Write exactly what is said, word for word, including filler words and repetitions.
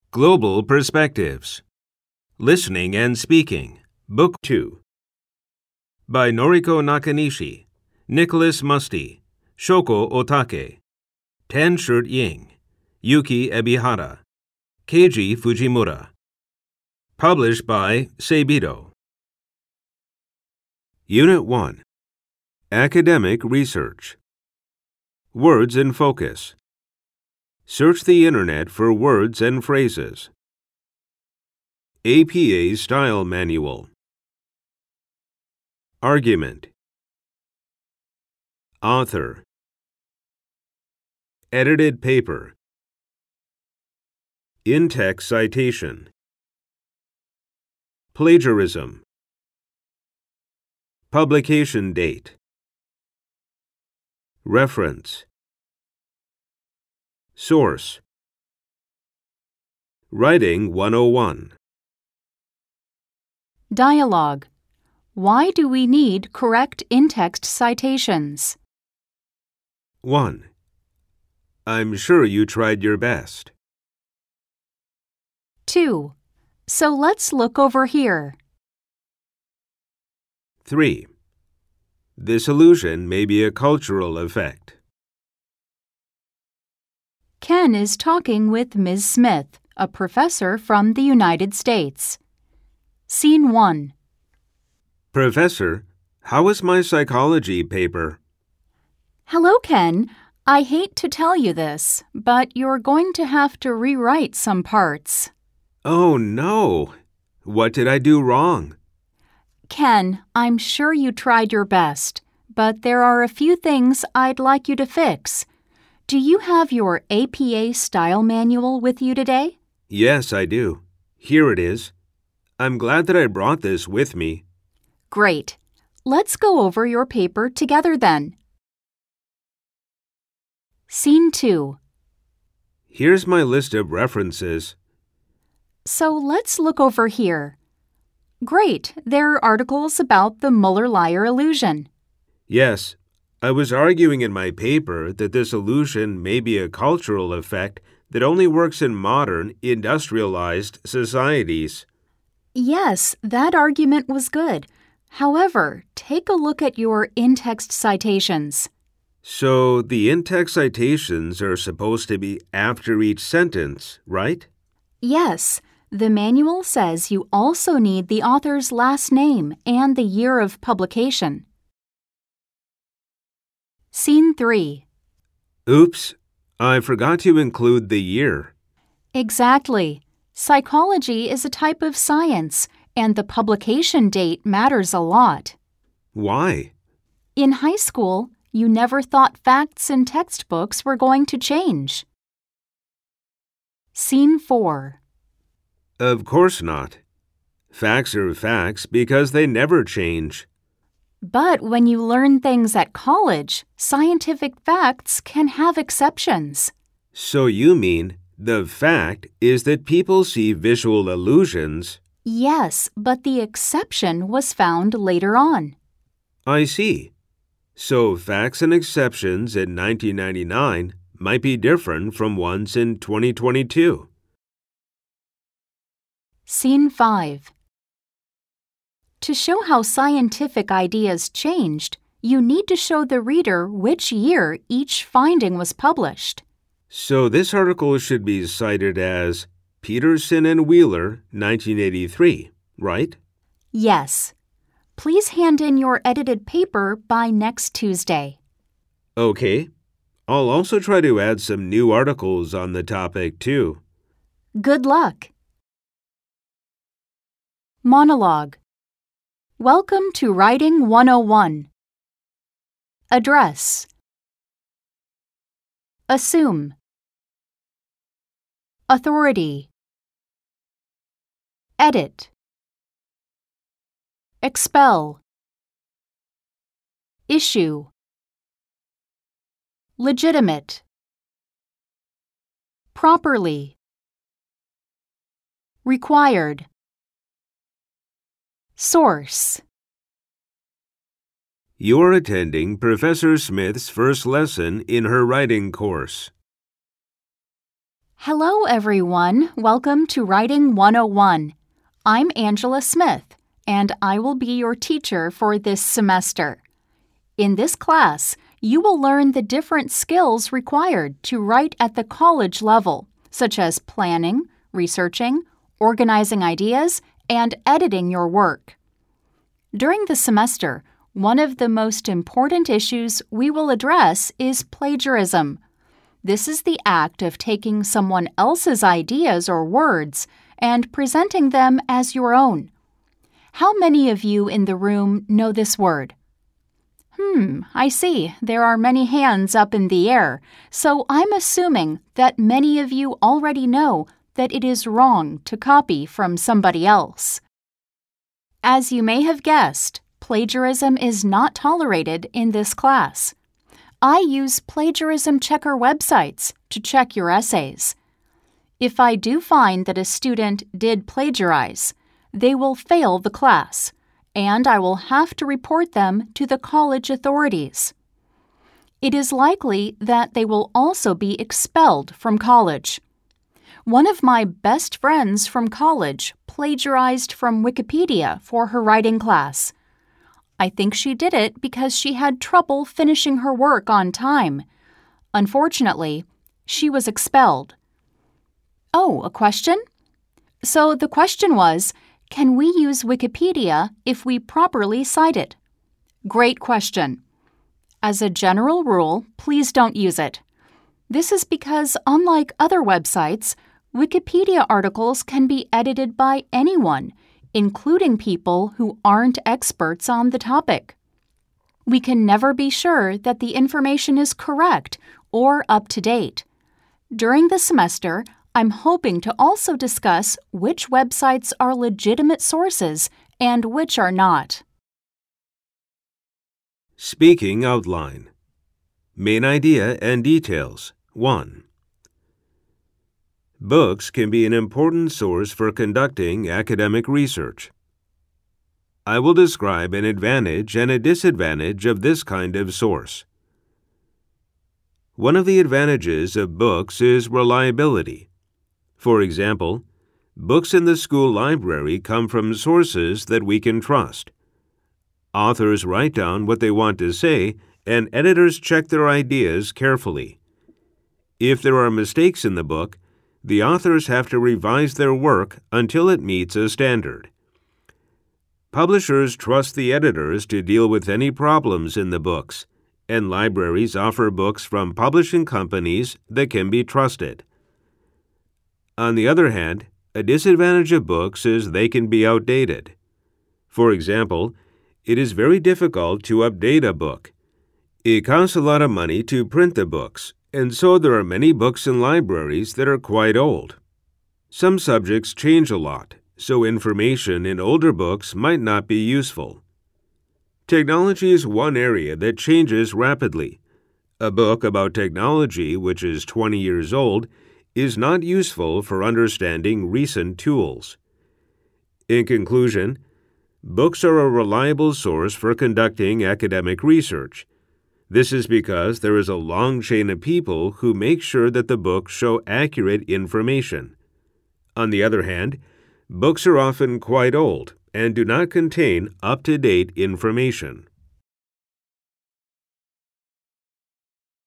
Global Perspectives. Listening and Speaking, Book two. By Noriko Nakanishi, Nicholas Musty, Shoko Otake, Tan Shirt Ying, Yuki Ebihara, Keiji Fujimura. Published by Seibido. Unit one. Academic Research. Words in Focus. Search the Internet for words and phrases. A P A Style Manual. Argument. Author. Edited paper. In-text citation. Plagiarism. Publication date. Reference. Source. Writing one oh one. Dialogue. Why do we need correct in-text citations? one. I'm sure you tried your best. two. So let's look over here. three. This illusion may be a cultural effect. Ken is talking with Miz Smith, a professor from the United States. Scene one. Professor, how is my psychology paper? Hello, Ken. I hate to tell you this, but you're going to have to rewrite some parts. Oh, no. What did I do wrong? Ken, I'm sure you tried your best, but there are a few things I'd like you to fix. Do you have your A P A Style Manual with you today? Yes, I do. Here it is. I'm glad that I brought this with me. Great. Let's go over your paper together then. Scene two. Here's my list of references. So let's look over here. Great, there are articles about the Muller-Lyer illusion. Yes, I was arguing in my paper that this illusion may be a cultural effect that only works in modern, industrialized societies. Yes, that argument was good. However, take a look at your in-text citations. So the in-text citations are supposed to be after each sentence, right? Yes, the manual says you also need the author's last name and the year of publication. Scene three. Oops, I forgot to include the year. Exactly. Psychology is a type of science, and the publication date matters a lot. Why? In high school, you never thought facts in textbooks were going to change. Scene four. Of course not. Facts are facts because they never change. But when you learn things at college, scientific facts can have exceptions. So you mean the fact is that people see visual illusions? Yes, but the exception was found later on. I see. So facts and exceptions in nineteen ninety-nine might be different from ones in twenty twenty-two. Scene five. To show how scientific ideas changed, you need to show the reader which year each finding was published. So this article should be cited as Peterson and Wheeler, nineteen eighty-three, right? Yes. Please hand in your edited paper by next Tuesday. Okay. I'll also try to add some new articles on the topic, too. Good luck. Monologue. Welcome to Writing one oh one. Address. Assume. Authority. Edit. Expel. Issue. Legitimate. Properly. Required. Source. You're attending Professor Smith's first lesson in her writing course. Hello, everyone. Welcome to Writing one oh one. I'm Angela Smith, and I will be your teacher for this semester. In this class, you will learn the different skills required to write at the college level, such as planning, researching, organizing ideas, and editing your work. During the semester, one of the most important issues we will address is plagiarism. This is the act of taking someone else's ideas or words and presenting them as your own. How many of you in the room know this word? Hmm, I see. There are many hands up in the air, so I'm assuming that many of you already know that it is wrong to copy from somebody else. As you may have guessed, plagiarism is not tolerated in this class. I use plagiarism checker websites to check your essays. If I do find that a student did plagiarize, they will fail the class, and I will have to report them to the college authorities. It is likely that they will also be expelled from college. One of my best friends from college plagiarized from Wikipedia for her writing class. I think she did it because she had trouble finishing her work on time. Unfortunately, she was expelled. Oh, a question? So the question was, can we use Wikipedia if we properly cite it? Great question. As a general rule, please don't use it. This is because, unlike other websites, Wikipedia articles can be edited by anyone, including people who aren't experts on the topic. We can never be sure that the information is correct or up to date. During the semester, I'm hoping to also discuss which websites are legitimate sources and which are not. Speaking outline. Main idea and details. one. Books can be an important source for conducting academic research. I will describe an advantage and a disadvantage of this kind of source. One of the advantages of books is reliability. For example, books in the school library come from sources that we can trust. Authors write down what they want to say, and editors check their ideas carefully. If there are mistakes in the book, the authors have to revise their work until it meets a standard. Publishers trust the editors to deal with any problems in the books, and libraries offer books from publishing companies that can be trusted. On the other hand, a disadvantage of books is they can be outdated. For example, it is very difficult to update a book. It costs a lot of money to print the books, and so there are many books in libraries that are quite old. Some subjects change a lot, so information in older books might not be useful. Technology is one area that changes rapidly. A book about technology, which is twenty years old, is not useful for understanding recent tools. In conclusion, books are a reliable source for conducting academic research. This is because there is a long chain of people who make sure that the books show accurate information. On the other hand, books are often quite old and do not contain up-to-date information.